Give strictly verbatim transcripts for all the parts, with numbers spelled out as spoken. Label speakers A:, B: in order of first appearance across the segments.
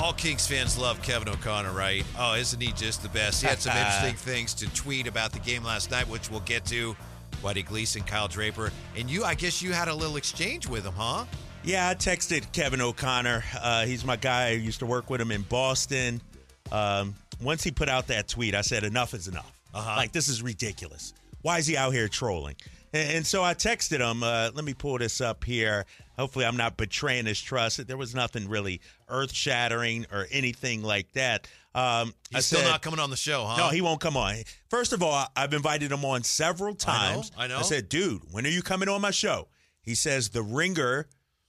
A: All Kings fans love Kevin O'Connor, right? Oh, isn't he just the best? He had some interesting things to tweet about the game last night, which we'll get to. Whitey Gleason, Kyle Draper. And you, I guess you had a little exchange with him, huh?
B: Yeah, I texted Kevin O'Connor. Uh, he's my guy. I used to work with him in Boston. Um, once he put out that tweet, I said, enough is enough. Uh-huh. Like, this is ridiculous. Why is he out here trolling? And, and so I texted him. Uh, let me pull this up here. Hopefully I'm not betraying his trust. There was nothing really earth-shattering or anything like that. Um,
A: He's
B: I
A: still
B: said,
A: not coming on the show, huh?
B: No, he won't come on. First of all, I've invited him on several times.
A: I know, I know.
B: I said, dude, when are you coming on my show? He says the Ringer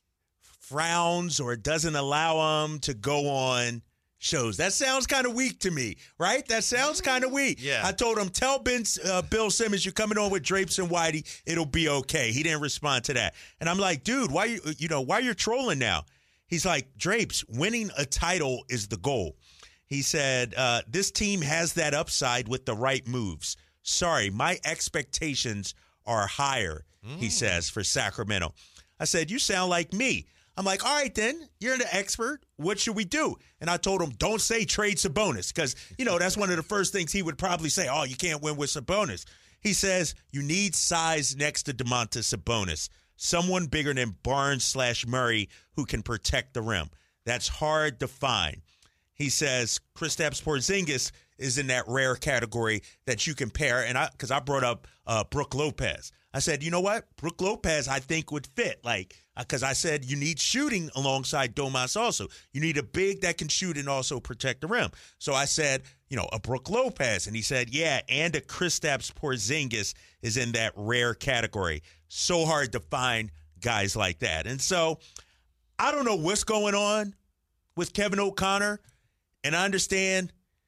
B: frowns or doesn't allow him to go on shows. That sounds kind of weak to me, right? That sounds kind of weak.
A: Yeah.
B: I told him, tell Ben, uh, Bill Simmons you're coming on with Drapes and Whitey. It'll be okay. He didn't respond to that. And I'm like, dude, why you you know why you're trolling now? He's like, Drapes, winning a title is the goal. He said, uh, this team has that upside with the right moves. Sorry, my expectations are higher, mm. he says, for Sacramento. I said, you sound like me. I'm like, all right, then, you're the expert. What should we do? And I told him, don't say trade Sabonis, because, you know, that's one of the first things he would probably say. Oh, you can't win with Sabonis. He says, you need size next to Domantas Sabonis, someone bigger than Barnes slash Murray who can protect the rim. That's hard to find. He says, Kristaps Porzingis is in that rare category that you can pair. And I, because I brought up uh, Brook Lopez. I said, you know what? Brook Lopez, I think, would fit. Like, because I said you need shooting alongside Domas also. You need a big that can shoot and also protect the rim. So I said, you know, a Brook Lopez. And he said, yeah, and a Kristaps Porzingis is in that rare category. So hard to find guys like that. And so I don't know what's going on with Kevin O'Connor. And I understand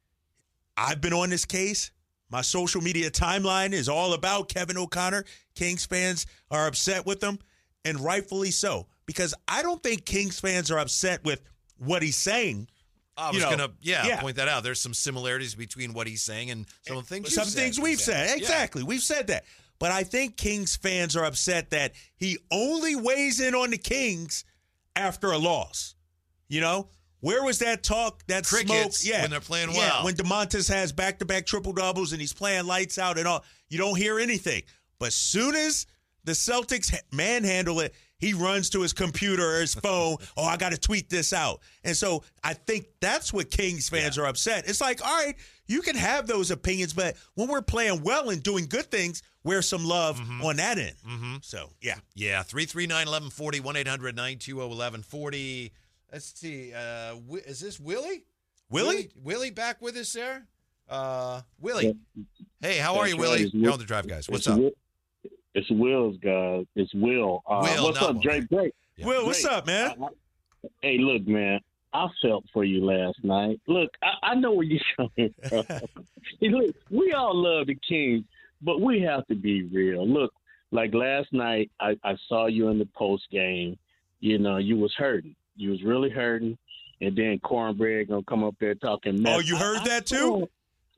B: I've been on this case. My social media timeline is all about Kevin O'Connor. Kings fans are upset with him, and rightfully so, because I don't think Kings fans are upset with what he's saying.
A: I was going to, yeah, yeah, point that out. There's some similarities between what he's saying and some of the things
B: Some
A: you've
B: things
A: said.
B: we've said.
A: Yeah.
B: Exactly. We've said that. But I think Kings fans are upset that he only weighs in on the Kings after a loss. You know? Where was that talk, that
A: Crickets
B: smoke? Yeah,
A: when they're playing
B: yeah,
A: well.
B: when Domantas has back-to-back triple-doubles and he's playing lights out and all, you don't hear anything. But soon as the Celtics manhandle it, he runs to his computer or his phone. Oh, I got to tweet this out. And so I think that's what Kings fans yeah. are upset. It's like, all right, you can have those opinions, but when we're playing well and doing good things, where's some love mm-hmm. on that end?
A: Mm-hmm.
B: So, yeah.
A: Yeah, three three nine, one one four zero, one eight hundred, nine two zero, one one four zero. Let's see. Uh, is this Willie?
B: Willie?
A: Willie? Willie back with us there? Uh, Willie.
C: Yeah.
A: Hey, how are you, Willie?
C: Right.
A: You're on the Drive, guys. What's
C: it's
A: up?
C: Will, it's Will's guy. It's Will. Uh,
A: Will
C: what's up, Drake? Drake?
B: Yeah. Will, what's
C: Drake,
B: up, man?
C: I, I, hey, look, man. I felt for you last night. Look, I, I know where you're coming from. Hey, look, we all love the Kings, but we have to be real. Look, like last night, I, I saw you in the post game. You know, you was hurting. You was really hurting. And then Cornbread gonna come up there talking mess.
B: Oh, you heard
C: I,
B: that too?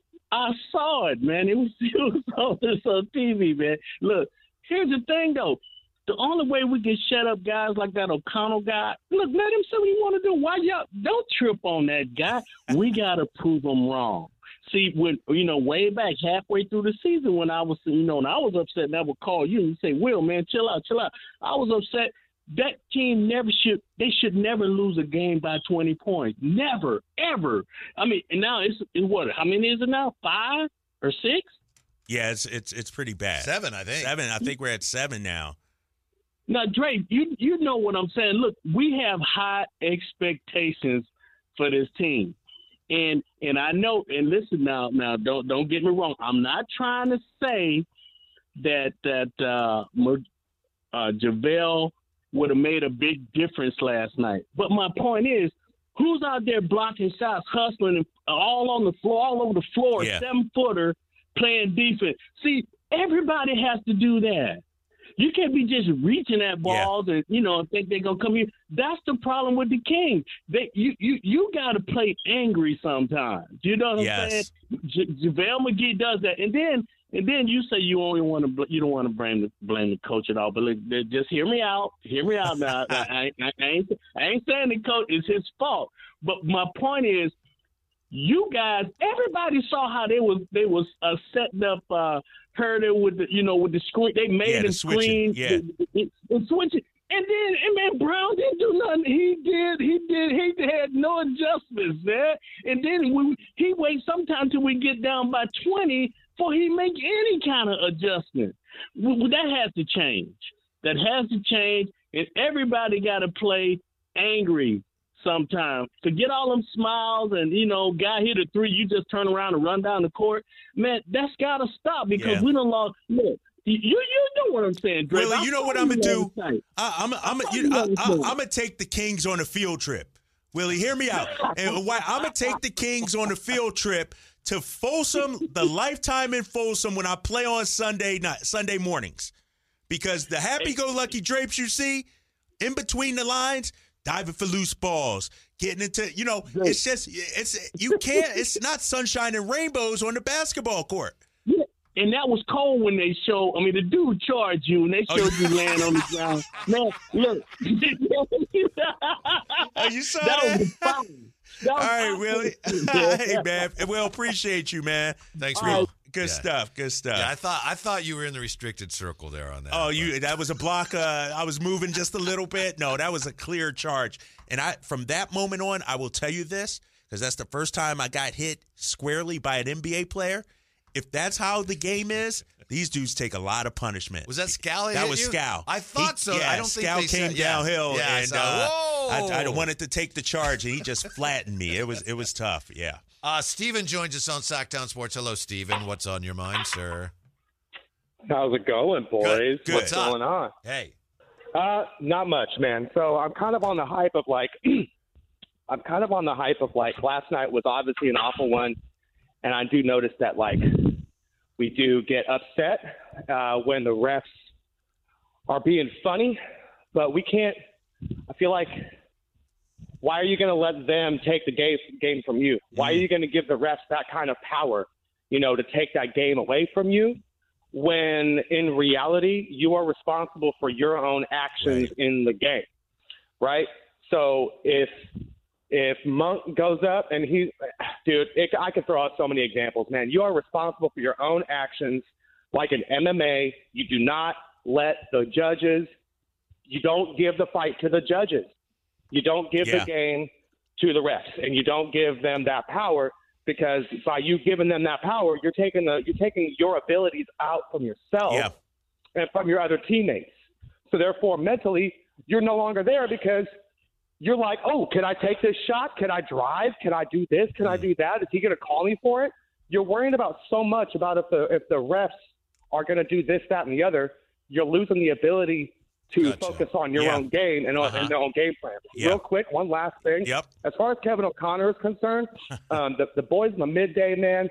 C: I saw it, man. It was, it was on this on T V, man. Look, here's the thing, though. The only way we can shut up guys like that O'Connell guy, look, let him say what he want to do. Why y'all don't trip on that guy? We gotta prove him wrong. See, when you know, way back halfway through the season, when I was, you know, and I was upset, and I would call you and say, "Will, man, chill out, chill out." I was upset. That team never should. They should never lose a game by twenty points. Never, ever. I mean, and now it's, it's what? How many is it now? Five or six?
B: Yeah, it's it's it's pretty bad.
A: Seven, I think.
B: Seven. I think we're at seven now.
C: Now, Drake, you you know what I'm saying. Look, we have high expectations for this team, and and I know. And listen now, now don't don't get me wrong. I'm not trying to say that that uh, uh, JaVale would have made a big difference last night. But my point is, who's out there blocking shots, hustling, all on the floor, all over the floor,
B: yeah.
C: seven-footer, playing defense? See, everybody has to do that. You can't be just reaching at balls yeah. and, you know, think they're going to come here. That's the problem with the Kings. They, you you, you got to play angry sometimes. You know what
B: yes.
C: I'm saying? J- JaVale McGee does that. And then And then you say you only want to bl- you don't want to blame the blame the coach at all. But look, just hear me out. Hear me out now. I, I, I, I ain't I ain't saying the coach is his fault. But my point is, you guys, everybody saw how they was they was uh, setting up uh, Herder with the you know with the screen. They made
B: yeah,
C: the, the screen,
B: yeah,
C: and switching. And then, and man, Brown didn't do nothing. He did, he did, he had no adjustments there. And then we, he waits sometime till we get down by twenty before he make any kind of adjustment. Well, that has to change. That has to change. And everybody got to play angry sometime. Forget all them smiles and, you know, guy hit a three, you just turn around and run down the court. Man, that's got to stop because
B: yeah.
C: we don't lost. Look, You you know what I'm saying, Drake.
B: Willie, you know what I'm gonna do? I, I'm I'm you, I, I, I'm gonna take the Kings on a field trip. Willie, hear me out. And why I'm gonna take the Kings on a field trip to Folsom, the Lifetime in Folsom, when I play on Sunday night, Sunday mornings, because the happy-go-lucky drapes you see in between the lines, diving for loose balls, getting into, you know, it's just it's you can't. It's not sunshine and rainbows on the basketball court.
C: And that was cold when they showed. I mean, the dude charged you, and they showed oh, you laying on the ground. Man, look.
B: Oh, you saw
C: that?
B: that?
C: Was fine. That was
B: All right, Willie. Hey, man. We'll appreciate you, man.
A: Thanks,
B: Will.
A: Will.
B: Good
A: yeah.
B: stuff. Good stuff.
A: Yeah, I thought I thought you were in the restricted circle there on that.
B: Oh,
A: but.
B: you that was a block. Uh, I was moving just a little bit. No, that was a clear charge. And I, from that moment on, I will tell you this, because that's the first time I got hit squarely by an N B A player. If that's how the game is, these dudes take a lot of punishment.
A: Was that Scal?
B: That
A: hit
B: was
A: you?
B: Scal.
A: I thought
B: he,
A: so.
B: Yeah,
A: I don't
B: Scal
A: think they
B: came
A: said,
B: downhill,
A: yeah,
B: and
A: so,
B: uh,
A: whoa.
B: I, I wanted to take the charge, and he just flattened me. It was it was tough. Yeah.
A: Uh, Steven joins us on Sacktown Sports. Hello, Steven. What's on your mind, sir?
D: How's it going, boys?
A: Good. Good.
D: What's going on?
A: Hey.
D: Uh, not much, man. So I'm kind of on the hype of like, I'm kind of on the hype of like, last night was obviously an awful one, and I do notice that like, we do get upset uh, when the refs are being funny, but we can't. I feel like, why are you going to let them take the game game from you? Why are you going to give the refs that kind of power, you know, to take that game away from you, when in reality you are responsible for your own actions right. in the game, right? So if if Monk goes up and he, dude, it, I could throw out so many examples, man. You are responsible for your own actions, like in M M A. You do not let the judges. You don't give the fight to the judges. You don't give
B: yeah.
D: the game to the refs, and you don't give them that power, because by you giving them that power, you're taking the you're taking your abilities out from yourself
B: yeah.
D: and from your other teammates. So therefore, mentally, you're no longer there, because you're like, oh, can I take this shot? Can I drive? Can I do this? Can I do that? Is he going to call me for it? You're worrying about so much about if the if the refs are going to do this, that, and the other. You're losing the ability to
B: gotcha.
D: focus on your
B: yeah.
D: own game and,
B: uh-huh.
D: and their own game plan.
B: Yep.
D: Real quick, one last thing.
B: Yep.
D: As far as Kevin O'Connor is concerned, um, the, the boys in the midday, man,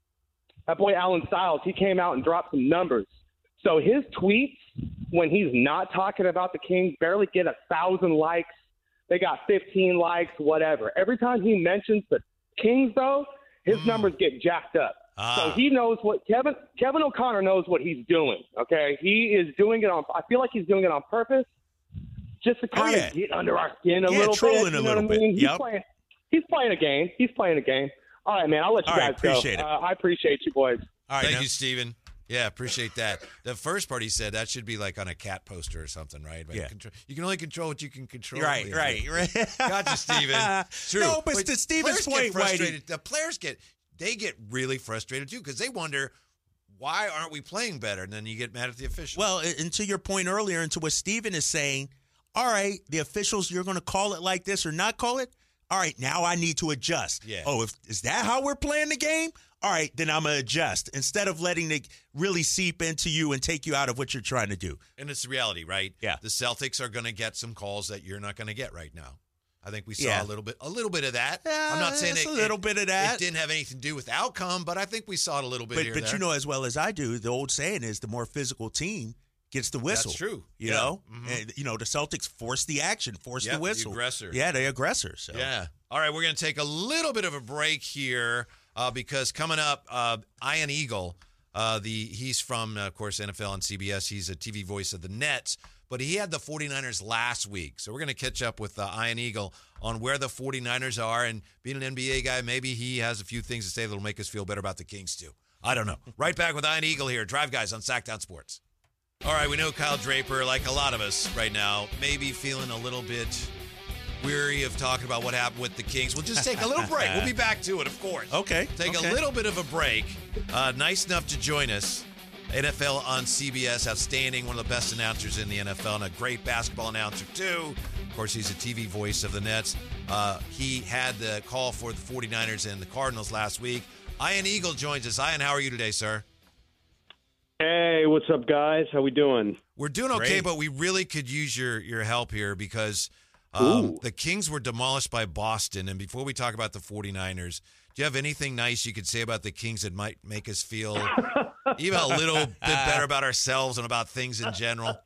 D: that boy Alan Stiles, he came out and dropped some numbers. So his tweets, when he's not talking about the Kings, barely get a thousand likes. They got fifteen likes, whatever. Every time he mentions the Kings, though, his mm. numbers get jacked up. Ah. So he knows what Kevin Kevin O'Connor knows what he's doing. Okay, he is doing it on. I feel like he's doing it on purpose, just to kind
B: oh, yeah.
D: of get under our skin a
B: yeah,
D: little
B: trolling
D: bit. You
B: a
D: know
B: little
D: what I mean?
B: bit.
D: He's
B: yep.
D: playing. He's playing a game. He's playing a game. All right, man. I'll let you
B: All
D: guys
B: right, appreciate
D: go.
B: it.
D: Uh, I appreciate you, boys.
B: All right,
A: Thank
B: now.
A: you, Steven. Yeah, appreciate that. The first part he said, that should be like on a cat poster or something, right? Like
B: yeah.
A: Control, you can only control what you can control.
B: Right,
A: yeah.
B: right, right.
A: Gotcha, Steven. True.
B: No, but,
A: but
B: to Steven's point,
A: frustrated.
B: Whitey.
A: The players get they get really frustrated too, because they wonder, why aren't we playing better? And then you get mad at the officials.
B: Well, and to your point earlier, and to what Steven is saying, all right, the officials, you're going to call it like this or not call it? All right, now I need to adjust.
A: Yeah.
B: Oh, if, is that how we're playing the game? All right, then I'm going to adjust instead of letting it really seep into you and take you out of what you're trying to do.
A: And it's the reality, right?
B: Yeah.
A: The Celtics are going to get some calls that you're not going to get right now. I think we saw
B: Yeah.
A: a little bit, a little bit of that.
B: Yeah,
A: I'm not saying
B: it's
A: it,
B: a little
A: it,
B: bit of that.
A: It didn't have anything to do with outcome, but I think we saw it a little bit
B: But,
A: here.
B: but
A: there.
B: you know as well as I do, the old saying is the more physical team gets the whistle.
A: That's true.
B: You
A: Yeah.
B: know,
A: Mm-hmm.
B: and, you know the Celtics force the action, force
A: Yep,
B: the whistle.
A: the aggressor.
B: Yeah, the aggressor. So.
A: Yeah. All right, we're going to take a little bit of a break here uh, because coming up, uh, Ian Eagle Uh, the he's from, uh, of course, N F L on C B S. He's a T V voice of the Nets, but he had the 49ers last week. So we're going to catch up with uh, Ian Eagle on where the 49ers are. And being an N B A guy, maybe he has a few things to say that'll make us feel better about the Kings, too. I don't know. Right back with Ian Eagle here. Drive Guys on Sacktown Sports. All right, we know Kyle Draper, like a lot of us right now, maybe feeling a little bit weary of talking about what happened with the Kings. We'll just take a little break. We'll be back to it, of course.
B: Okay.
A: Take
B: okay.
A: a little bit of a break. Uh, nice enough to join us. N F L on C B S, outstanding, one of the best announcers in the N F L, and a great basketball announcer, too. Of course, he's a T V voice of the Nets. Uh, he had the call for the 49ers and the Cardinals last week. Ian Eagle joins us. Ian, how are you today, sir?
E: Hey, what's up, guys? How we doing?
A: We're doing okay,
B: Great.
A: but we really could use your, your help here because um,
E: Ooh.
A: the Kings were demolished by Boston. And before we talk about the 49ers, do you have anything nice you could say about the Kings that might make us feel even a little bit better about ourselves and about things in general?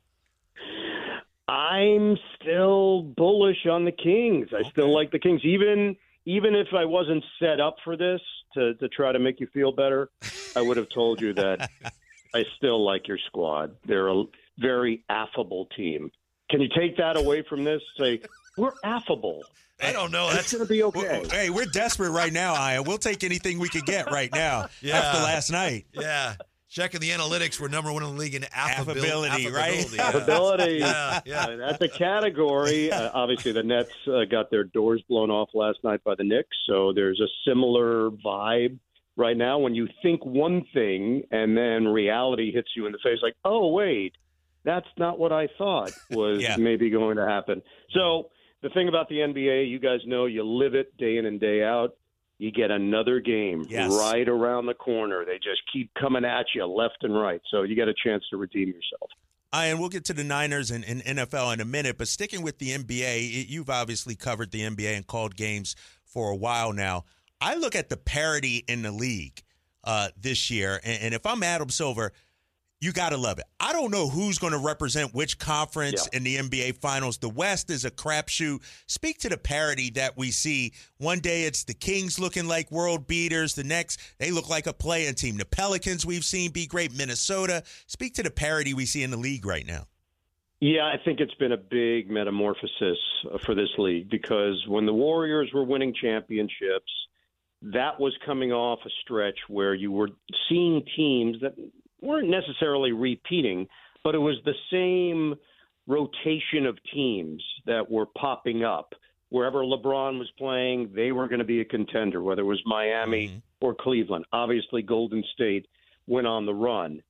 E: I'm still bullish on the Kings. I
A: Okay.
E: still like the Kings, even even if I wasn't set up for this to, to try to make you feel better. I would have told you that I still like your squad. They're a very affable team. Can you take that away from this? Say, we're affable.
A: I don't know.
E: It's
A: That's
E: going to be okay.
B: Hey, we're desperate right now, Ian. We'll take anything we could get right now
A: Yeah.
B: after last night.
A: yeah. Checking the analytics, we're number one in the league in affabil-
B: Affability, right?
A: affability, yeah.
E: Affability.
A: Yeah, yeah.
E: Uh, That's a category. Uh, obviously, the Nets uh, got their doors blown off last night by the Knicks, so there's a similar vibe right now when you think one thing and then reality hits you in the face like, oh, wait, that's not what I thought was
B: Yeah.
E: maybe going to happen. So the thing about the N B A, you guys know you live it day in and day out. You get another game
B: Yes.
E: right around the corner. They just keep coming at you left and right. So you get a chance to redeem yourself.
B: Ian, we'll get to the Niners and, and N F L in a minute, but sticking with the N B A, it, you've obviously covered the N B A and called games for a while now. I look at the parity in the league uh, this year, and, and if I'm Adam Silver, you got to love it. I don't know who's going to represent which conference
E: Yeah.
B: in the N B A Finals. The West is a crapshoot. Speak to the parity that we see. One day it's the Kings looking like world beaters. The next, they look like a play-in team. The Pelicans we've seen be great. Minnesota. Speak to the parity we see in the league right now.
E: Yeah, I think it's been a big metamorphosis uh, for this league because when the Warriors were winning championships, that was coming off a stretch where you were seeing teams that weren't necessarily repeating, but it was the same rotation of teams that were popping up. Wherever LeBron was playing, they were going to be a contender, whether it was Miami
B: Mm-hmm.
E: or Cleveland. Obviously, Golden State went on the run.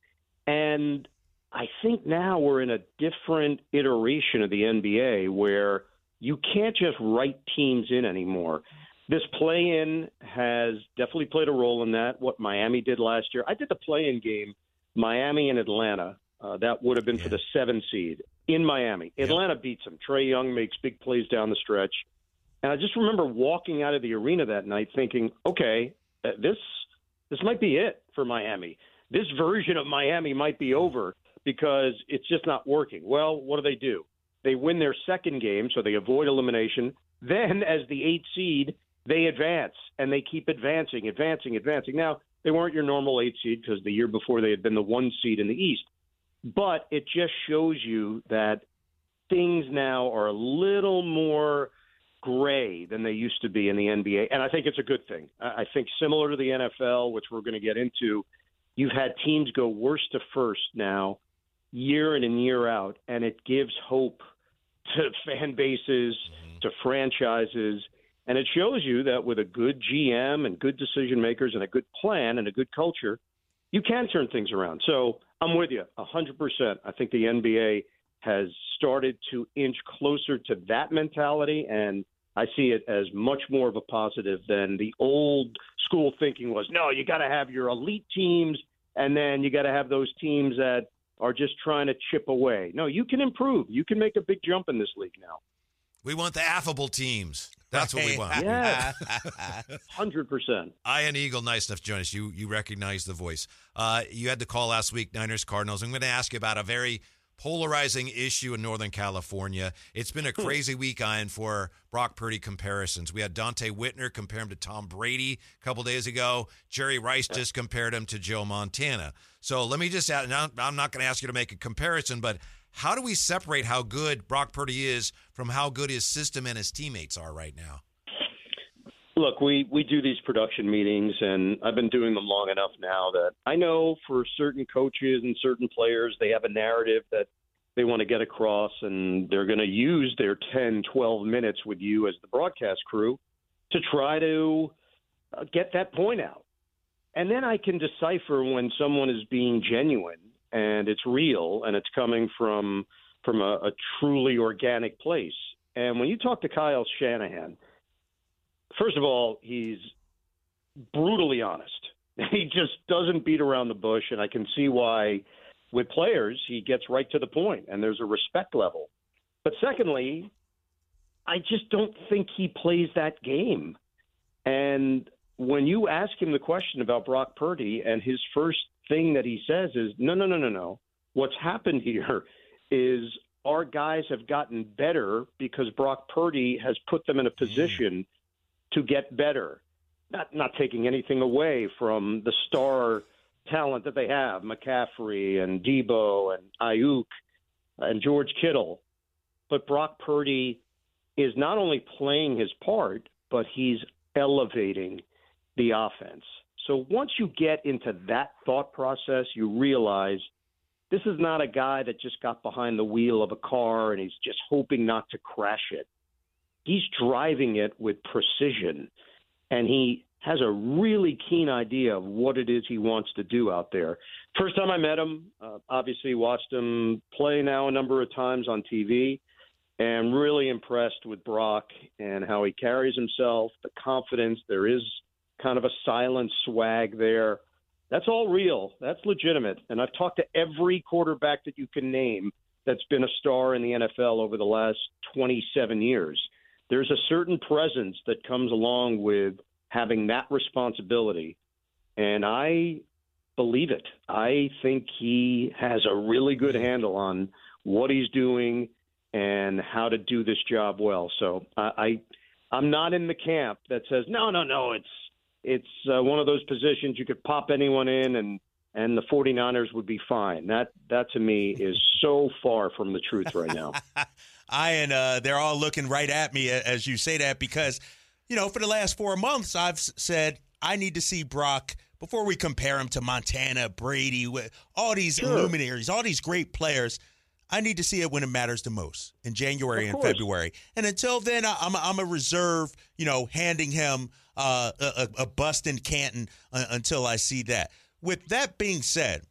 E: And I think now we're in a different iteration of the N B A where you can't just write teams in anymore. This play-in has definitely played a role in that, what Miami did last year. I did the play-in game, Miami and Atlanta. Uh, that would have been
B: Yeah.
E: for the seven seed in Miami.
B: Yep.
E: Atlanta beats them. Trae Young makes big plays down the stretch. And I just remember walking out of the arena that night thinking, okay, uh, this this might be it for Miami. This version of Miami might be over because it's just not working. Well, what do they do? They win their second game, so they avoid elimination. Then, as the eighth seed, they advance, and they keep advancing, advancing, advancing. Now, they weren't your normal eighth seed because the year before they had been the one seed in the East. But it just shows you that things now are a little more gray than they used to be in the N B A, and I think it's a good thing. I I think similar to the N F L, which we're going to get into, you've had teams go worst to first now, year in and year out, and it gives hope to fan bases, to franchises, and it shows you that with a good G M and good decision makers and a good plan and a good culture, you can turn things around. So I'm with you one hundred percent. I think the N B A has started to inch closer to that mentality, and I see it as much more of a positive than the old school thinking was, no, you got to have your elite teams, and then you got to have those teams that are just trying to chip away. No, you can improve. You can make a big jump in this league now.
A: We want the affable teams. That's what we want.
E: Yeah, one hundred percent.
A: Ian Eagle, nice enough to join us. You you recognize the voice. Uh, you had the call last week, Niners, Cardinals. I'm going to ask you about a very polarizing issue in Northern California. It's been a crazy week, Ian, for Brock Purdy comparisons. We had Dante Whitner compare him to Tom Brady a couple days ago. Jerry Rice just compared him to Joe Montana. So let me just add, now I'm not going to ask you to make a comparison, but how do we separate how good Brock Purdy is from how good his system and his teammates are right now?
E: Look, we, we do these production meetings, and I've been doing them long enough now that I know for certain coaches and certain players, they have a narrative that they want to get across, and they're going to use their ten, twelve minutes with you as the broadcast crew to try to uh, get that point out. And then I can decipher when someone is being genuine and it's real and it's coming from from a, a truly organic place. And when you talk to Kyle Shanahan, first of all, he's brutally honest. He just doesn't beat around the bush, and I can see why with players he gets right to the point, and there's a respect level. But secondly, I just don't think he plays that game. And when you ask him the question about Brock Purdy, and his first thing that he says is, no, no, no, no, no. What's happened here is our guys have gotten better because Brock Purdy has put them in a position to get better. Not not taking anything away from the star talent that they have, McCaffrey and Debo and Ayuk and George Kittle. But Brock Purdy is not only playing his part, but he's elevating the offense. So once you get into that thought process, you realize this is not a guy that just got behind the wheel of a car and he's just hoping not to crash it. He's driving it with precision, and he has a really keen idea of what it is he wants to do out there. First time I met him, uh, obviously watched him play now a number of times on T V, and really impressed with Brock and how he carries himself, the confidence. There is kind of a silent swag there. That's all real. That's legitimate. And I've talked to every quarterback that you can name that's been a star in the N F L over the last twenty-seven years. There's a certain presence that comes along with having that responsibility, and I believe it. I think he has a really good handle on what he's doing and how to do this job well. So I, I I'm not in the camp that says, no, no, no, it's it's uh, one of those positions you could pop anyone in and and the 49ers would be fine. That, that to me, is so far from the truth right now.
B: Ian, uh, they're all looking right at me as you say that because, you know, for the last four months, I've said I need to see Brock before we compare him to Montana, Brady, all these sure. luminaries, all these great players. I need to see it when it matters the most, in January and February. And until then, I'm I'm a reserve, you know, handing him uh, a, a bust in Canton uh, until I see that. With that being said,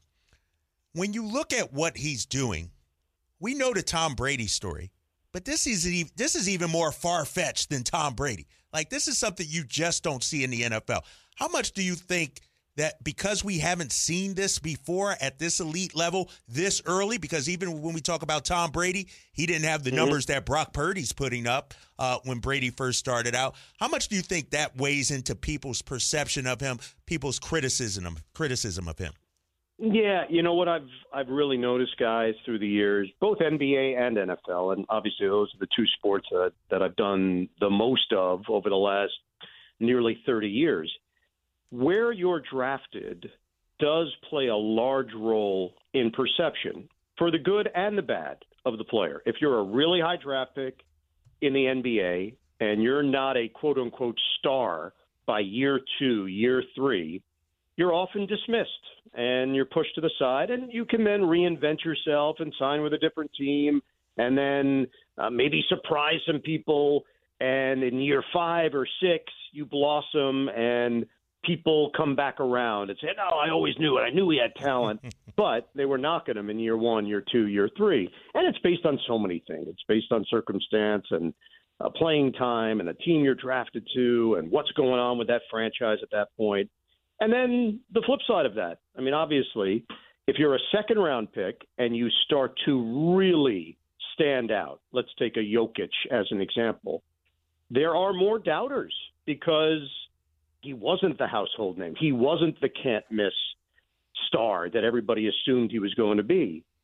B: when you look at what he's doing, we know the Tom Brady story, but this is this is even more far-fetched than Tom Brady. Like, this is something you just don't see in the N F L. How much do you think that because we haven't seen this before at this elite level this early, because even when we talk about Tom Brady, he didn't have the mm-hmm. numbers that Brock Purdy's putting up uh, when Brady first started out. How much do you think that weighs into people's perception of him, people's criticism criticism of him?
E: Yeah, you know what I've I've really noticed, guys, through the years, both N B A and N F L, and obviously those are the two sports that, that I've done the most of over the last nearly thirty years. Where you're drafted does play a large role in perception for the good and the bad of the player. If you're a really high draft pick in the N B A and you're not a quote-unquote star by year two, year three, you're often dismissed and you're pushed to the side, and you can then reinvent yourself and sign with a different team and then uh, maybe surprise some people, and in year five or six you blossom and people come back around and say, no, I always knew it. I knew he had talent, but they were knocking him in year one, year two, year three. And it's based on so many things. It's based on circumstance and uh, playing time and the team you're drafted to and what's going on with that franchise at that point. And then the flip side of that, I mean, obviously, if you're a second round pick and you start to really stand out, let's take a Jokic as an example, there are more doubters because he wasn't the household name. He wasn't the can't-miss star that everybody assumed he was going to be.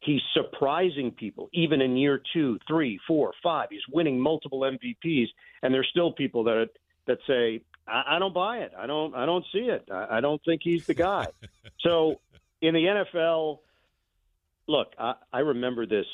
E: He's surprising people, even in year two, three, four, five. He's winning multiple M V Ps, and there's still people that that say, I, I don't buy it. I don't. I don't see it. I, I don't think he's the guy. So in the N F L, look, I, I remember this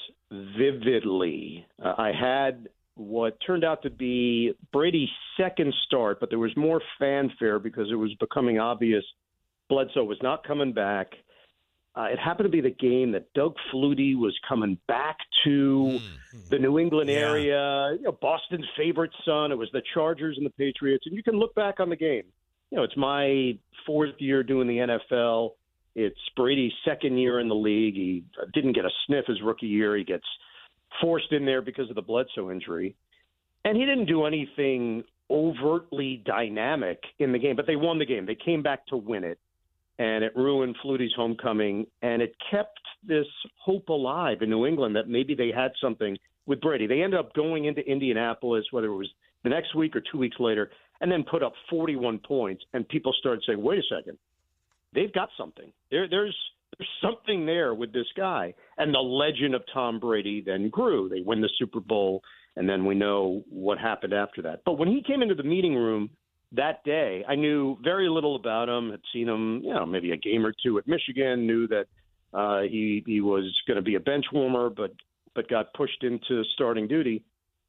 E: vividly. Uh, I had what turned out to be Brady's second start, but there was more fanfare because it was becoming obvious Bledsoe was not coming back. Uh, it happened to be the game that Doug Flutie was coming back to mm. the New England
B: yeah.
E: area, you know, Boston's favorite son. It was the Chargers and the Patriots. And you can look back on the game. You know, it's my fourth year doing the N F L. It's Brady's second year in the league. He didn't get a sniff his rookie year. He gets forced in there because of the Bledsoe injury. And he didn't do anything overtly dynamic in the game, but they won the game. They came back to win it. And it ruined Flutie's homecoming, and it kept this hope alive in New England that maybe they had something with Brady. They ended up going into Indianapolis, whether it was the next week or two weeks later, and then put up forty-one points, and people started saying, wait a second, they've got something. There, there's, there's something there with this guy. And the legend of Tom Brady then grew. They win the Super Bowl, and then we know what happened after that. But when he came into the meeting room that day, I knew very little about him, had seen him, you know, maybe a game or two at Michigan, knew that uh, he he was going to be a bench warmer, but but got pushed into starting duty.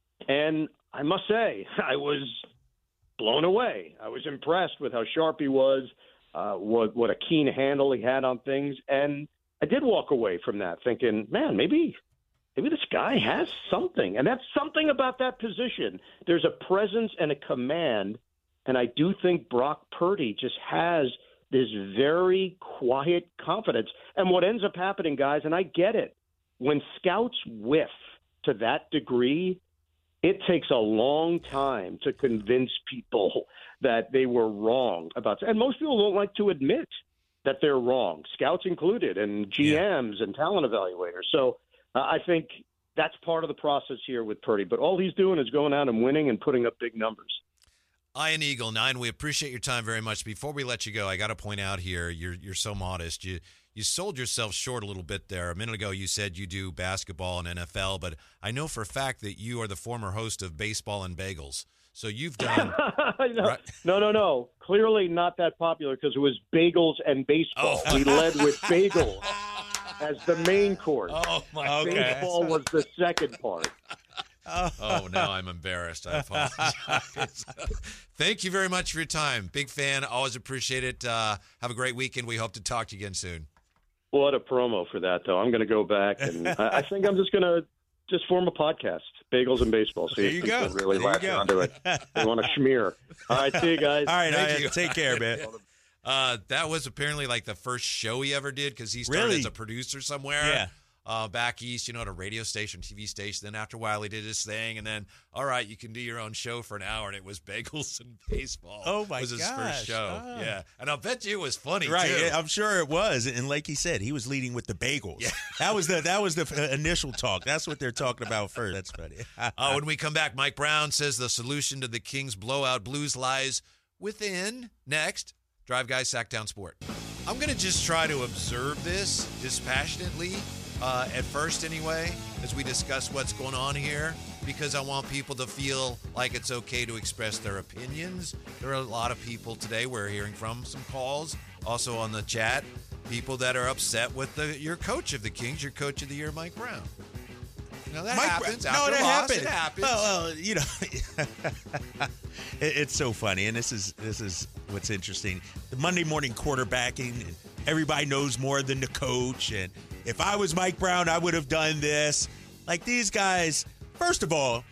E: And I must say, I was blown away. I was impressed with how sharp he was, uh, what what a keen handle he had on things. And I did walk away from that thinking, man, maybe maybe this guy has something. And that's something about that position. There's a presence and a command. And I do think Brock Purdy just has this very quiet confidence. And what ends up happening, guys, and I get it, when scouts whiff to that degree, it takes a long time to convince people that they were wrong about it. And most people don't like to admit that they're wrong, scouts included, and G Ms yeah. and talent evaluators. So uh, I think that's part of the process here with Purdy. But all he's doing is going out and winning and putting up big numbers.
A: Ian Eagle, nine. We appreciate your time very much. Before we let you go, I got to point out here, you're you're so modest. You you sold yourself short a little bit there. A minute ago, you said you do basketball and N F L, but I know for a fact that you are the former host of Baseball and Bagels. So you've done
E: no,
A: right?
E: no, no, no. Clearly not that popular because it was bagels and baseball.
A: Oh.
E: We led with bagels as the main course.
A: Oh my!
B: Okay.
E: Baseball was the second part.
A: Oh, now I'm embarrassed. I apologize. Thank you very much for your time. Big fan. Always appreciate it. Uh, have a great weekend. We hope to talk to you again soon.
E: What a promo for that, though. I'm going to go back, and I, I think I'm just going to just form a podcast, Bagels and Baseball. See
B: there you
E: if people
B: go.
E: really
B: there
E: latch
B: you go.
E: onto it. They want to schmear. All right, see you guys.
B: All right,
A: Thank
B: Ian,
A: you.
B: take care, man.
A: Uh, that was apparently like the first show he ever did because he started
B: Really?
A: as a producer somewhere.
B: Yeah.
A: Uh, back east, you know, at a radio station, T V station. Then after a while, he did his thing, and then, all right, you can do your own show for an hour, and it was Bagels and Baseball.
B: Oh, my
A: was his
B: gosh.
A: first show.
B: Oh.
A: Yeah, and I'll bet you it was funny,
B: Right,
A: too.
B: I'm sure it was, and like he said, he was leading with the bagels.
A: Yeah.
B: That was the that was the uh, initial talk. That's what they're talking about first. That's funny.
A: Uh, when we come back, Mike Brown says the solution to the Kings' blowout blues lies within. Next, Drive Guys Sacktown Sport. I'm going to just try to observe this dispassionately, uh, at first anyway, as we discuss what's going on here, because I want people to feel like it's okay to express their opinions. There are a lot of people today we're hearing from, some calls, also on the chat, people that are upset with the your coach of the Kings, your coach of the year, Mike Brown. You know, that
B: Mike
A: happens.
B: Brown-
A: After
B: no,
A: a
B: that
A: loss,
B: happened.
A: it happens.
B: Well, well, you know, it, it's so funny, and this is this is what's interesting. The Monday morning quarterbacking, and everybody knows more than the coach. And if I was Mike Brown, I would have done this. Like these guys. First of all,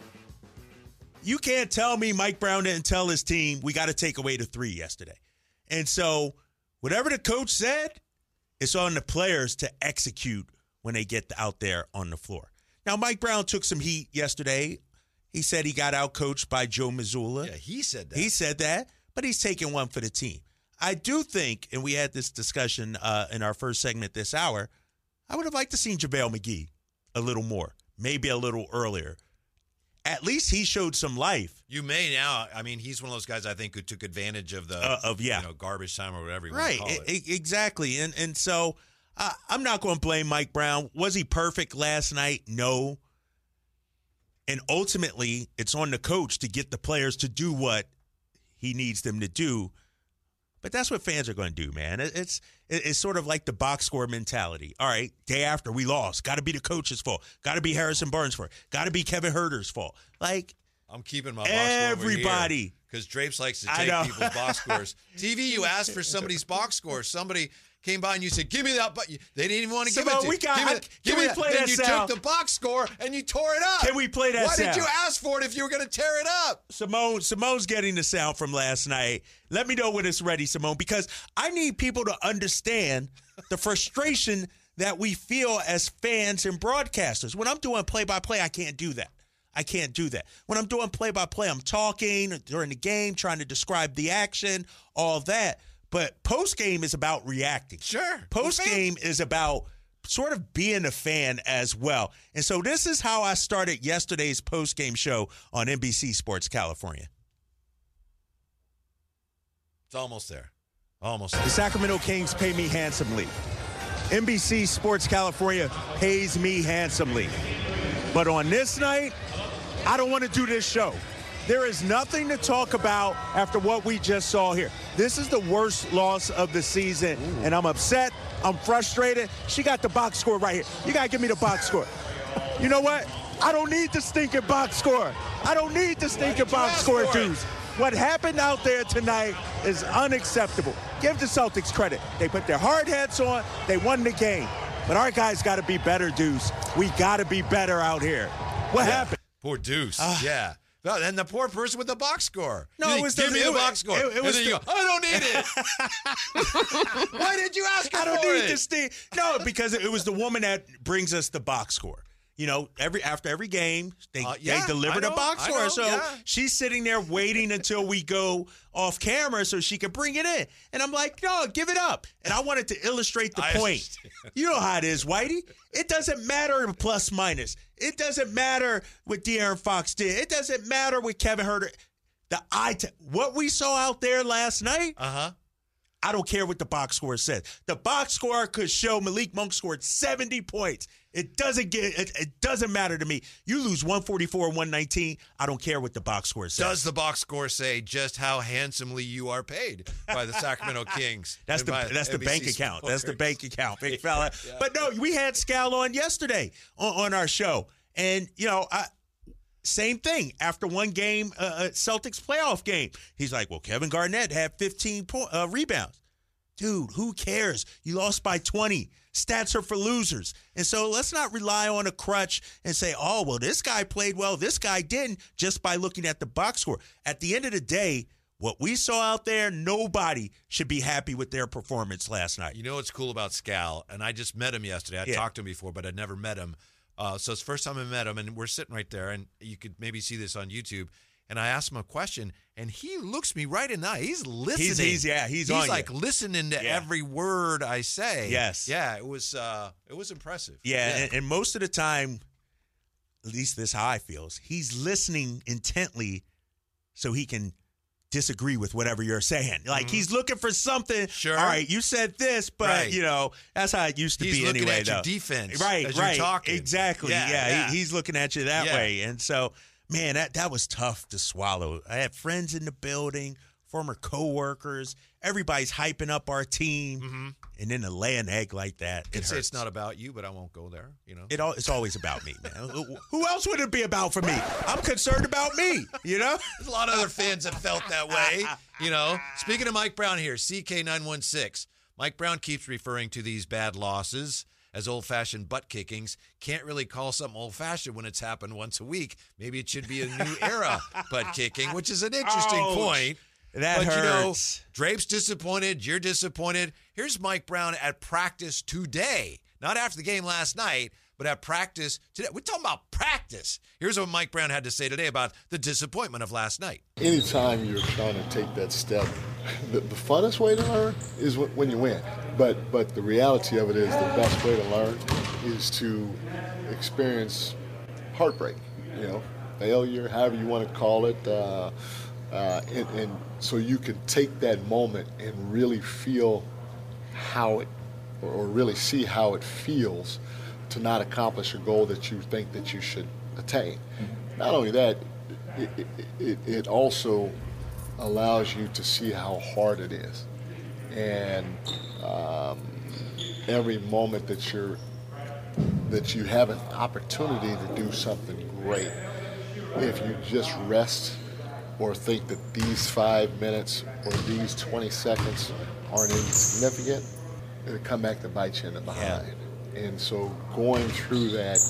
B: you can't tell me Mike Brown didn't tell his team we got to take away the three yesterday. And so, whatever the coach said, it's on the players to execute when they get out there on the floor. Now, Mike Brown took some heat yesterday. He said he got out-coached by Joe Mazzulla.
A: Yeah, he said that.
B: He said that, but he's taking one for the team. I do think, and we had this discussion uh, in our first segment this hour, I would have liked to see JaVale McGee a little more, maybe a little earlier. At least he showed some life.
A: You may now. I mean, he's one of those guys I think who took advantage of the
B: Uh, of, yeah.
A: you know, garbage time or whatever you
B: Right,
A: want to call it.
B: e- exactly. And and so I, I'm not going to blame Mike Brown. Was he perfect last night? No. And ultimately, it's on the coach to get the players to do what he needs them to do. But that's what fans are going to do, man. It's it's sort of like the box score mentality. All right, day after we lost, got to be the coach's fault. Got to be Harrison Barnes' fault. Got to be Kevin Herter's fault. Like
A: I'm keeping my box
B: everybody
A: because Drapes likes to take people's box scores. T V, you asked for somebody's box score. Somebody came by and you said, "Give me that," but they didn't even want to
B: Simone,
A: give it to
B: we got,
A: you. Give
B: I,
A: me,
B: can
A: give
B: we
A: me that.
B: play
A: Then
B: that
A: you
B: sound?
A: took the box score and you tore it up.
B: Can we play that
A: Why
B: sound?
A: did you ask for it if you were going to tear it up?
B: Simone, Simone's getting the sound from last night. Let me know when it's ready, Simone, because I need people to understand the frustration that we feel as fans and broadcasters. When I'm doing play-by-play, I can't do that. I can't do that. When I'm doing play-by-play, I'm talking during the game, trying to describe the action, all that. But post-game is about reacting.
A: Sure.
B: Post-game is about sort of being a fan as well. And so this is how I started yesterday's post-game show on N B C Sports California.
A: It's almost there. Almost there.
B: The Sacramento Kings pay me handsomely. N B C Sports California pays me handsomely. But on this night, I don't want to do this show. There is nothing to talk about after what we just saw here. This is the worst loss of the season, Ooh. and I'm upset. I'm frustrated. She got the box score right here. You got to give me the box score. You know what? I don't need the stinking box score. I don't need the stinking box score, dudes. What happened out there tonight is unacceptable. Give the Celtics credit. They put their hard hats on. They won the game. But our guys got to be better, Deuce. We got to be better out here. What
A: yeah.
B: happened?
A: Poor Deuce. Uh, yeah. No, and the poor person with the box score.
B: No,
A: think,
B: it was
A: give
B: the,
A: me
B: it,
A: the box score.
B: It, it
A: and
B: was
A: then
B: the,
A: you go, I don't need it. Why did you ask her
B: I don't
A: for
B: need
A: it?
B: this thing. No, because it was the woman that brings us the box score. You know, every after every game, they,
A: uh, yeah,
B: they deliver the box score.
A: Know,
B: so
A: yeah.
B: she's sitting there waiting until we go off camera so she can bring it in. And I'm like, no, give it up. And I wanted to illustrate the
A: I
B: point.
A: Understand.
B: You know how it is, Whitey. It doesn't matter the plus minus. It doesn't matter what De'Aaron Fox did. It doesn't matter what Kevin Herter. The eye t- what we saw out there last night.
A: Uh huh.
B: I don't care what the box score says. The box score could show Malik Monk scored seventy points. It doesn't get. It, it doesn't matter to me. You lose one forty-four, one nineteen. I don't care what the box score says.
A: Does the box score say just how handsomely you are paid by the Sacramento Kings?
B: That's the that's the
A: N B C
B: bank
A: Sports.
B: account. That's the bank account, big fella.
A: Yeah.
B: But no, we had Scal on yesterday on, on our show, and you know, I, same thing after one game, uh, Celtics playoff game. He's like, well, Kevin Garnett had fifteen point, uh, rebounds. Dude, who cares? You lost by twenty. Stats are for losers. And so let's not rely on a crutch and say, oh, well, this guy played well, this guy didn't, just by looking at the box score. At the end of the day, what we saw out there, nobody should be happy with their performance last night.
A: You know what's cool about Scal? And I just met him yesterday. I
B: Yeah.
A: talked to him before, but I'd never met him. Uh, so it's the first time I met him, and we're sitting right there, and you could maybe see this on YouTube. And I asked him a question, and he looks me right in the eye. He's listening.
B: He's, he's yeah, he's,
A: He's
B: on
A: like
B: you.
A: listening to
B: Yeah.
A: every word I say.
B: Yes.
A: Yeah, it was uh, it was impressive.
B: Yeah, And, and most of the time, at least this is how I feel, he's listening intently so he can disagree with whatever you're saying. Like, mm-hmm. he's looking for something.
A: Sure.
B: All right, you said this, but,
A: right.
B: you know, that's how it used to
A: he's
B: be
A: looking
B: anyway,
A: at
B: though.
A: your defense
B: right,
A: as
B: right.
A: you're talking.
B: Exactly.
A: Yeah,
B: yeah,
A: yeah.
B: He, he's looking at you that
A: yeah.
B: way. And so, man, that, that was tough to swallow. I had friends in the building, former coworkers. Everybody's hyping up our team. Mm-hmm. And then to lay an egg like that,
A: You
B: it
A: can say
B: hurts.
A: it's not about you, but I won't go there. You know,
B: It all, it's always about me, man. Who else would it be about for me? I'm concerned about me, you know?
A: There's a lot of other fans that felt that way. You know, speaking of Mike Brown here, C K nine one six. Mike Brown keeps referring to these bad losses as old-fashioned butt kickings. Can't really call something old-fashioned when it's happened once a week. Maybe it should be a new era butt kicking, which is an interesting
B: Ouch.
A: point.
B: That
A: but,
B: hurts.
A: you know, Drape's disappointed. You're disappointed. Here's Mike Brown at practice today. Not after the game last night, but at practice today. We're talking about practice. Here's what Mike Brown had to say today about the disappointment of last night.
F: Anytime you're trying to take that step, the, the funnest way to learn is w- when you win. But but the reality of it is the best way to learn is to experience heartbreak, you know, failure, however you want to call it. Uh, uh, and, and so you can take that moment and really feel how it or, or really see how it feels to not accomplish a goal that you think that you should attain. Mm-hmm. Not only that, it, it, it, it also allows you to see how hard it is. And um, every moment that you're that you have an opportunity to do something great, if you just rest or think that these five minutes or these twenty seconds aren't insignificant, it'll come back to bite you in the behind. Yeah. And so going through that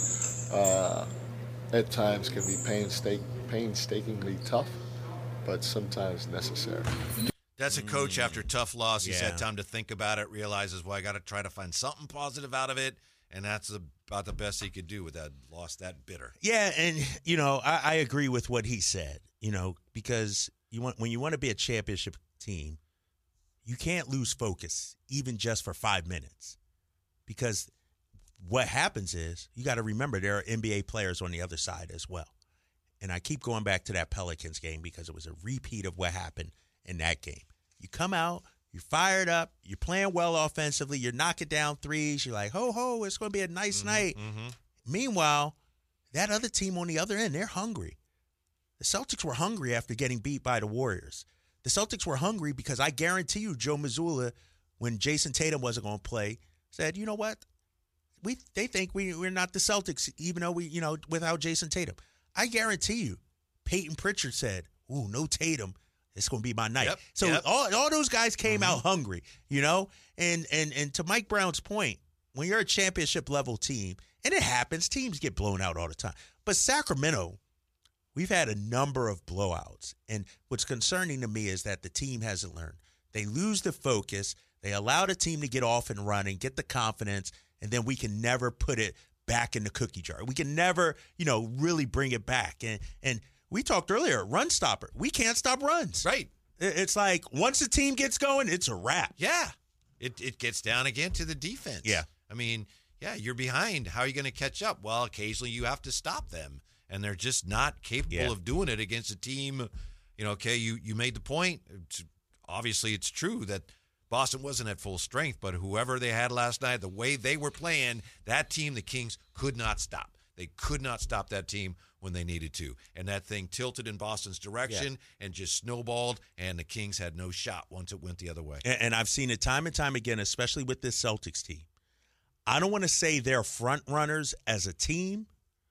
F: uh, at times can be painstake, painstakingly tough, but sometimes necessary.
A: That's a coach after tough loss. He's
B: Yeah.
A: had time to think about it, realizes, well, I got to try to find something positive out of it, and that's about the best he could do with that loss that bitter.
B: Yeah, and, you know, I, I agree with what he said, you know, because you want when you want to be a championship team, you can't lose focus even just for five minutes because what happens is you got to remember there are N B A players on the other side as well. And I keep going back to that Pelicans game because it was a repeat of what happened in that game. You come out, you're fired up, you're playing well offensively, you're knocking down threes, you're like, ho, ho, it's going to be a nice
A: Mm-hmm,
B: night.
A: mm-hmm.
B: Meanwhile, that other team on the other end, they're hungry. The Celtics were hungry after getting beat by the Warriors. The Celtics were hungry because I guarantee you Joe Mazzulla, when Jason Tatum wasn't going to play, said, you know what? We They think we, we're not the Celtics, even though we, you know, without Jason Tatum. I guarantee you, Peyton Pritchard said, ooh, no Tatum. It's going to be my night.
A: Yep,
B: so
A: yep.
B: all all those guys came
A: Mm-hmm.
B: out hungry, you know? And, and and to Mike Brown's point, when you're a championship level team, and it happens, teams get blown out all the time. But Sacramento, we've had a number of blowouts. And what's concerning to me is that the team hasn't learned. They lose the focus. They allow the team to get off and running, get the confidence, and then we can never put it back in the cookie jar. We can never, you know, really bring it back. And and we talked earlier, run stopper. We can't stop runs.
A: Right.
B: It's like once the team gets going, it's a wrap.
A: Yeah. It it gets down again to the defense.
B: Yeah.
A: I mean, yeah, you're behind. How are you going to catch up? Well, occasionally you have to stop them, and they're just not capable
B: Yeah.
A: of doing it against a team. You know, okay, you, you made the point. It's, obviously, it's true that Boston wasn't at full strength, but whoever they had last night, the way they were playing, that team, the Kings, could not stop. They could not stop that team when they needed to. And that thing tilted in Boston's direction yeah. and just snowballed, and the Kings had no shot once it went the other way.
B: And, and I've seen it time and time again, especially with this Celtics team. I don't want to say they're front runners as a team,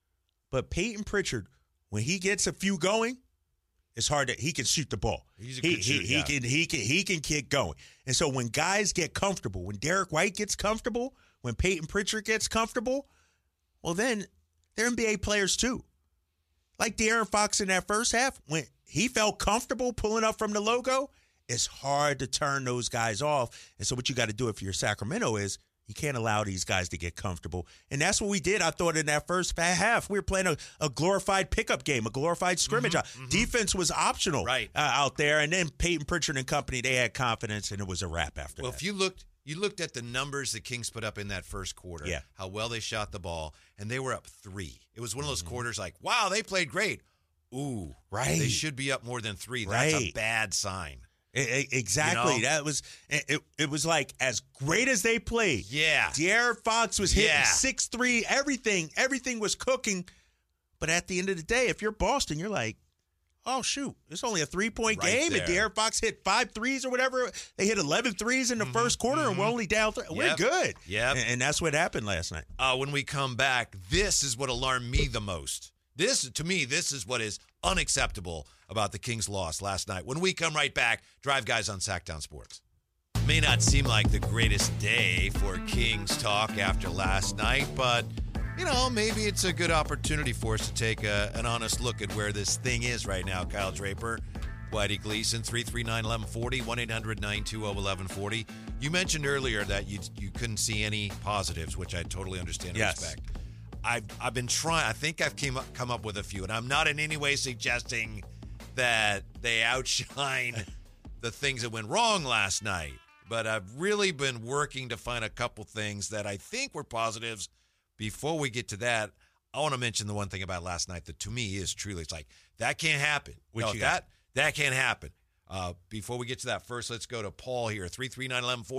B: but Peyton Pritchard, when he gets a few going, it's hard to he can shoot the ball.
A: He's a
B: he,
A: good shooter,
B: he,
A: yeah.
B: he can he can he can kick going. And so when guys get comfortable, when Derek White gets comfortable, when Peyton Pritchard gets comfortable, well then they're N B A players too. Like De'Aaron Fox in that first half, when he felt comfortable pulling up from the logo, it's hard to turn those guys off. And so what you got to do if you're Sacramento is you can't allow these guys to get comfortable. And that's what we did, I thought, in that first half. We were playing a, a glorified pickup game, a glorified scrimmage. Mm-hmm, mm-hmm. Defense was optional
A: right.
B: uh, out there. And then Peyton Pritchard and company, they had confidence, and it was a wrap after
A: well,
B: that.
A: Well, if you looked you looked at the numbers the Kings put up in that first quarter,
B: yeah.
A: how well they shot the ball, and they were up three. It was one of those mm-hmm. quarters like, wow, they played great. Ooh,
B: right.
A: They should be up more than three.
B: Right.
A: That's a bad sign.
B: It, exactly. You know? That was it, it was like as great as they played.
A: Yeah.
B: De'Aaron Fox was hitting
A: yeah.
B: six three, everything, everything was cooking. But at the end of the day, if you're Boston, you're like, oh, shoot, it's only a three-point
A: right
B: game.
A: there.
B: And De'Aaron Fox hit five threes or whatever. They hit eleven threes in the mm-hmm, first quarter, mm-hmm. and we're only down three. Yep. We're good.
A: Yeah.
B: And, and that's what happened last night.
A: Uh, when we come back, this is what alarmed me the most. This, to me, this is what is unacceptable about the Kings' loss last night. When we come right back, Drive Guys on Sacktown Sports. May not seem like the greatest day for Kings talk after last night, but, you know, maybe it's a good opportunity for us to take a, an honest look at where this thing is right now. Kyle Draper, Whitey Gleason, three three nine, one one four zero, one eight hundred, nine two zero, one one four zero. You mentioned earlier that you you couldn't see any positives, which I totally understand and
B: yes.
A: respect. I've, I've been trying, I think I've came up, come up with a few, and I'm not in any way suggesting that they outshine the things that went wrong last night, but I've really been working to find a couple things that I think were positives. Before we get to that, I want to mention the one thing about last night that to me is truly, it's like, that can't happen.
B: Which
A: no,
B: you
A: that, that can't happen. Uh, before we get to that, first, let's go to Paul here, three three nine, one one four zero,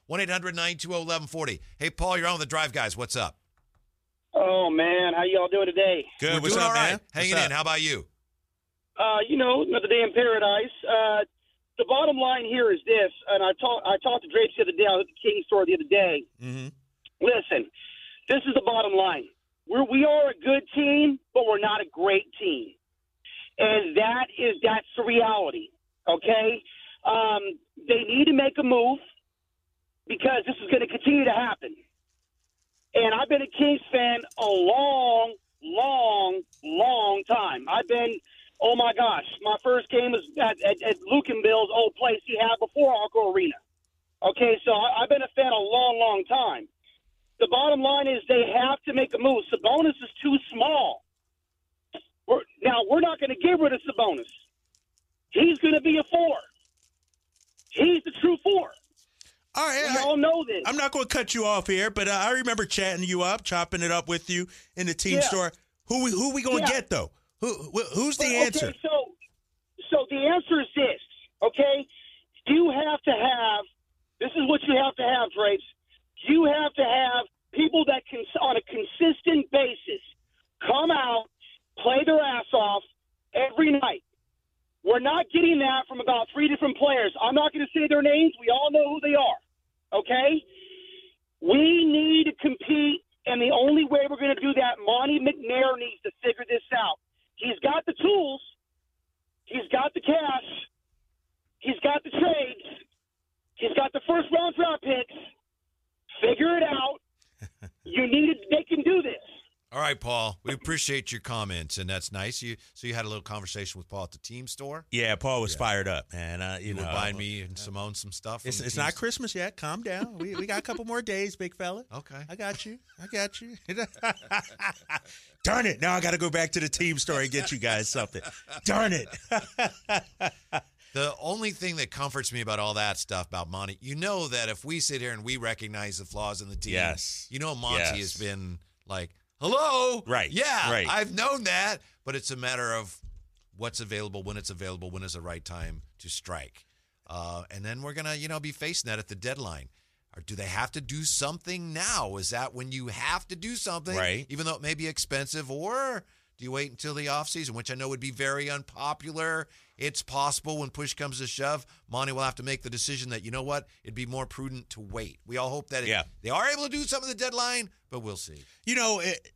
A: one eight hundred nine two zero one one four zero. Hey, Paul, you're on with the Drive Guys. What's up?
G: Oh, man. How y'all doing today?
B: Good.
A: We're
B: What's
A: doing
B: up,
A: all right.
B: man?
A: Hanging
B: What's
A: in.
B: up?
A: How about you?
G: Uh, you know, another day in paradise. Uh, the bottom line here is this, and I talked I talked to Drapes the other day. I was at the King store the other day.
B: Mm-hmm.
G: Listen, this is the bottom line. We're, we are a good team, but we're not a great team. And that is that's the reality, okay? Um, they need to make a move because this is going to continue to happen. And I've been a Kings fan a long, long, long time. I've been, oh, my gosh, my first game was at, at, at Luke and Bill's old place he had before Arco Arena. Okay, so I, I've been a fan a long, long time. The bottom line is they have to make a move. Sabonis is too small. We're, now, we're not going to get rid of Sabonis. He's going to be a four. He's the true four.
B: All right,
G: We all know this.
B: I'm not going to cut you off here, but uh, I remember chatting you up, chopping it up with you in the team
G: Yeah.
B: store. Who we who we going to
G: Yeah.
B: get though? Who wh- who's the
G: Okay,
B: answer?
G: so, so the answer is this. Okay, you have to have. This is what you have to have, Drapes. You have to have people that can, on a consistent basis, come out, play their ass off every night. We're not getting that from about three different players. I'm not going to say their names. We all know who they are. Okay? We need to compete, and the only way we're going to do that, Monty McNair needs to figure this out. He's got the tools. He's got the cash. He's got the trades. He's got the first round draft picks. Figure it out. You need it. They can do this.
A: All right, Paul. We appreciate your comments, and that's nice. You so you had a little conversation with Paul at the team store.
B: Yeah, Paul was fired up, man. Uh, you,
A: You
B: know,
A: were buying me and Simone some stuff. from
B: It's,
A: the
B: it's
A: team
B: not
A: store?
B: Christmas yet. Calm down. We we got a couple more days, big fella.
A: Okay.
B: I got you. I got you. Darn it! Now I got to go back to the team store and get you guys something. Darn it!
A: The only thing that comforts me about all that stuff about Monty, you know that if we sit here and we recognize the flaws in the team,
B: Yes.
A: you know Monty
B: Yes.
A: has been like, hello?
B: Right.
A: Yeah,
B: Right.
A: I've known that. But it's a matter of what's available, when it's available, when is the right time to strike. Uh, and then we're going to, you know, be facing that at the deadline. Or do they have to do something now? Is that when you have to do something,
B: Right.
A: even though it may be expensive? Or do you wait until the offseason, which I know would be very unpopular? It's possible when push comes to shove, Monty will have to make the decision that, you know what, it'd be more prudent to wait. We all hope that it,
B: Yeah.
A: they are able to do something at the deadline, but we'll see.
B: You know, it,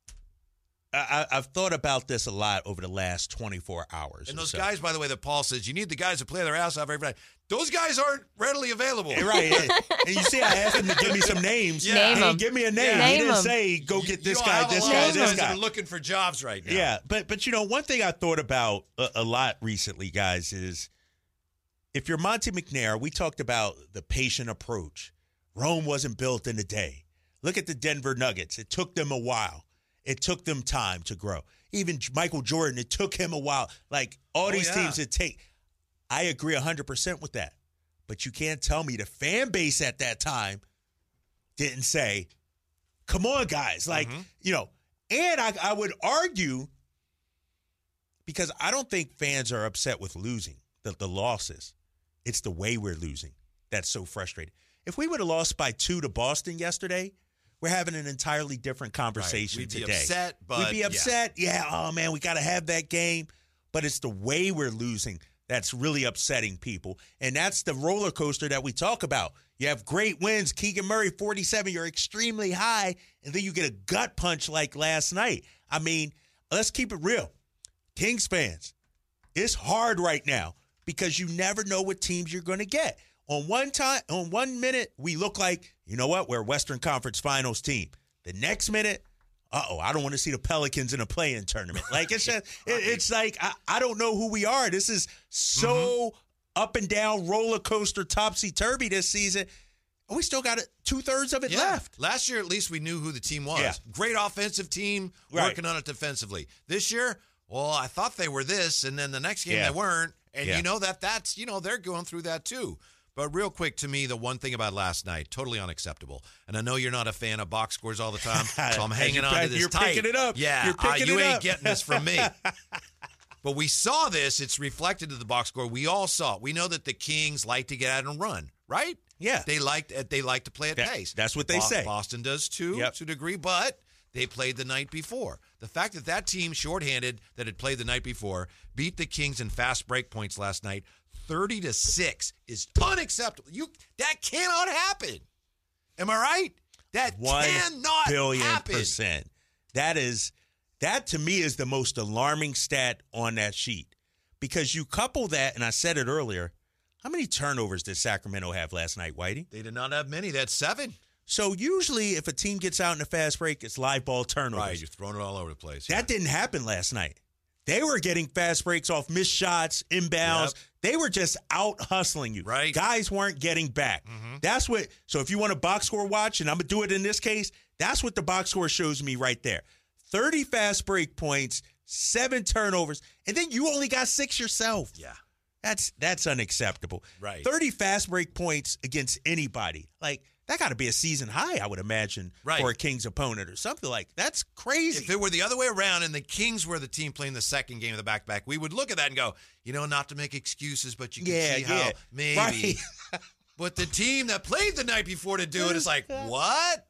B: I, I've thought about this a lot over the last twenty-four hours.
A: And
B: or
A: those
B: so.
A: guys, by the way, that Paul says, you need the guys to play their ass off every night. Those guys aren't readily available.
B: Right. And, and you see, I asked him to give me some names.
A: Yeah. Name
B: He didn't
H: 'em.
B: give me a name.
A: Yeah.
B: He
H: Name
B: didn't
H: 'em.
B: say, go
A: You-
B: get
A: you
B: this
A: don't
B: guy,
A: have a
B: this
A: lot
B: guy,
A: of
B: this
A: guys that
B: guy.
A: are looking for jobs right now.
B: Yeah, but but you know, one thing I thought about a, a lot recently, guys, is if you're Monty McNair, we talked about the patient approach. Rome wasn't built in a day. Look at the Denver Nuggets. It took them a while. It took them time to grow. Even Michael Jordan, it took him a while. Like all
A: Oh,
B: these
A: yeah.
B: teams, it take. I agree one hundred percent with that. But you can't tell me the fan base at that time didn't say, come on, guys. Like,
A: Mhm.
B: you know, and I, I would argue, because I don't think fans are upset with losing, the, the losses. It's the way we're losing that's so frustrating. If we would have lost by two to Boston yesterday, we're having an entirely different conversation
A: We'd be
B: today.
A: upset, but
B: We'd be
A: yeah.
B: upset. Yeah, oh, man, we got to have that game. But it's the way we're losing that's really upsetting people. And that's the roller coaster that we talk about. You have great wins. Keegan Murray, forty-seven. You're extremely high. And then you get a gut punch like last night. I mean, let's keep it real. Kings fans, it's hard right now because you never know what teams you're going to get. On one time, on one minute, we look like, you know what, we're a Western Conference Finals team. The next minute, uh-oh, I don't want to see the Pelicans in a play-in tournament. Like, it's just, it, it's like, I, I don't know who we are. This is so
A: Mm-hmm.
B: up and down roller coaster, topsy-turvy this season. And we still got it, two-thirds of it
A: Yeah.
B: left.
A: Last year, at least we knew who the team was.
B: Yeah.
A: Great offensive team,
B: Right.
A: working on it defensively. This year, well, I thought they were this, and then the next game
B: Yeah.
A: they weren't. And
B: Yeah.
A: you know that that's, you know, they're going through that too. But real quick, to me, the one thing about last night, totally unacceptable. And I know you're not a fan of box scores all the time, so I'm
B: As
A: hanging
B: you-
A: on to
B: as
A: this
B: you're
A: tight.
B: picking it up.
A: Yeah,
B: You're
A: uh,
B: picking
A: you
B: it
A: ain't
B: up.
A: getting this from me. But we saw this. It's reflected in the box score. We all saw it. We know that the Kings like to get out and run, right?
B: Yeah.
A: They like they like to play at
B: That-
A: pace.
B: that's what they
A: Bo-
B: say.
A: Boston does too,
B: Yep.
A: to a degree, but they played the night before. The fact that that team, shorthanded, that had played the night before, beat the Kings in fast break points last night, thirty to six, is unacceptable. You that cannot happen. Am I right? That
B: One
A: cannot
B: billion
A: happen.
B: percent. That is that to me is the most alarming stat on that sheet. Because you couple that, and I said it earlier, how many turnovers did Sacramento have last night, Whitey?
A: They did not have many. They had seven.
B: So usually if a team gets out in a fast break, it's live ball turnovers.
A: Right, you're throwing it all over the place.
B: That didn't happen last night. They were getting fast breaks off missed shots, inbounds.
A: Yep.
B: They were just out hustling you.
A: Right.
B: Guys weren't getting back.
A: Mm-hmm.
B: That's what, so if you want a box score watch, and I'm going to do it in this case, that's what the box score shows me right there. thirty fast break points, seven turnovers, and then you only got six yourself.
A: Yeah.
B: That's that's unacceptable.
A: Right.
B: thirty fast break points against anybody. Like, that got to be a season high, I would imagine,
A: Right.
B: for a Kings opponent or something like that. That's crazy.
A: If it were the other way around and the Kings were the team playing the second game of the back-to-back, we would look at that and go, you know, not to make excuses, but you can
B: Yeah,
A: see
B: yeah.
A: how maybe.
B: Right.
A: But the team that played the night before to do it is like, what?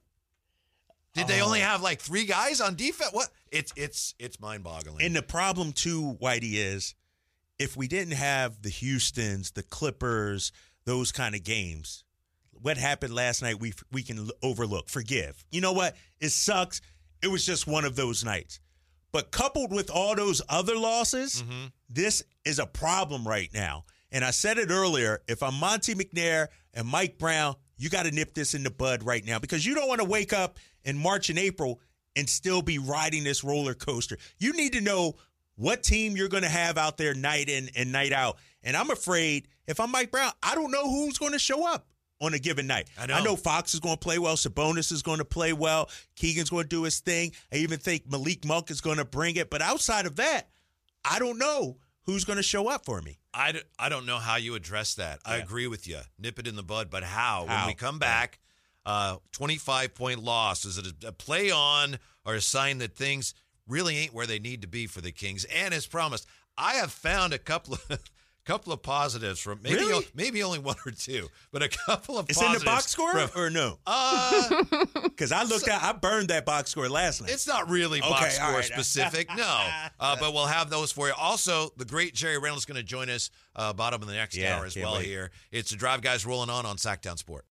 A: Did they only have like three guys on defense? What? It's it's it's mind-boggling.
B: And the problem, too, Whitey, is if we didn't have the Houstons, the Clippers, those kind of games, what happened last night we we can overlook, forgive. You know what? It sucks. It was just one of those nights. But coupled with all those other losses,
A: Mm-hmm.
B: this is a problem right now. And I said it earlier, if I'm Monty McNair and Mike Brown, you got to nip this in the bud right now because you don't want to wake up in March and April and still be riding this roller coaster. You need to know what team you're going to have out there night in and night out. And I'm afraid if I'm Mike Brown, I don't know who's going to show up on a given night.
A: I know.
B: I know Fox is going to play well. Sabonis is going to play well. Keegan's going to do his thing. I even think Malik Monk is going to bring it. But outside of that, I don't know who's going to show up for me.
A: I, d- I don't know how you address that. I
B: Yeah.
A: agree with you. Nip it in the bud, but how? When
B: How?
A: we come back, uh, twenty-five point loss, is it a, a play on or a sign that things really ain't where they need to be for the Kings? And as promised, I have found a couple of couple of positives from maybe
B: Really?
A: o- maybe only one or two, but a couple of
B: It's in
A: positives.
B: the box score
A: from-
B: or no?
A: uh,
B: Because I looked at, I burned that box score last night.
A: It's not really
B: Okay,
A: box
B: all
A: score
B: right.
A: specific, no. Uh, but we'll have those for you. Also, the great Jerry Reynolds is going to join us uh, bottom of the next
B: Yeah,
A: hour as
B: can't
A: well
B: wait.
A: here. It's the Drive Guys rolling on on Sacktown Sport.